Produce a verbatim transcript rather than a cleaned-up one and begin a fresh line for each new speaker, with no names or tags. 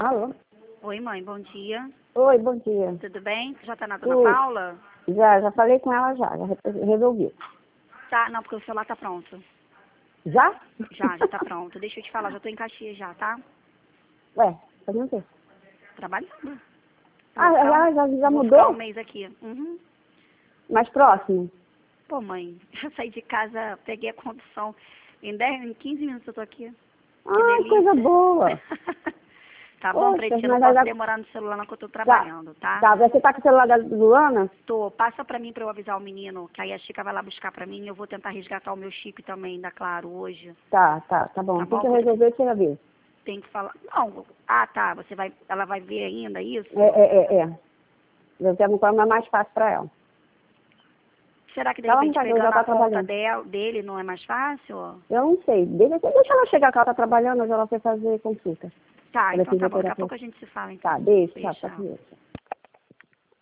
Alô?
Oi, mãe, bom dia.
Oi, bom dia.
Tudo bem? Já tá na dona
Tudo.
Paula?
Já, já falei com ela já, já re- resolvi.
Tá, não, porque o celular tá pronto.
Já?
Já, já tá pronto. Deixa eu te falar, já tô em Caxias já, tá?
Ué, fazendo o quê?
Trabalhando.
Ah,
Vou ficar
já,
um-
já, já
vou ficar um
mudou?
mês aqui. Uhum.
Mais próximo?
Pô, mãe, eu saí de casa, peguei a condução. Em dez, em quinze minutos eu tô aqui. Que
Ah,
delícia.
coisa boa.
Tá bom,
Poxa,
Pretinha, não
mas
posso
já...
demorar no celular não que eu tô
Tá,
trabalhando, tá?
tá, você tá com o celular da Luana?
Tô, passa pra mim pra eu avisar o menino, que aí a Chica vai lá buscar pra mim e eu vou tentar resgatar o meu Chico também, da Claro, hoje.
Tá, tá, tá bom.
Tá
Assim
bom?
que eu resolver, você já viu.
Tem que falar. Não, ah tá, você vai. Ela vai ver ainda isso?
É, é, é, é. Eu quero uma forma mais fácil pra ela.
Será que de
Ela não
repente
tá, já
pegando
tá
a conta
trabalhando.
dela, dele não é mais fácil?
Eu não sei. Deixa, deixa ela chegar, que ela tá trabalhando, hoje ela foi fazer consulta.
Tá,
Ela é
então tá bom, daqui a
fisioterapeuta.
pouco a gente se fala então.
Tá, deixa,
Beijo,
tá, tá,
tchau.
tá.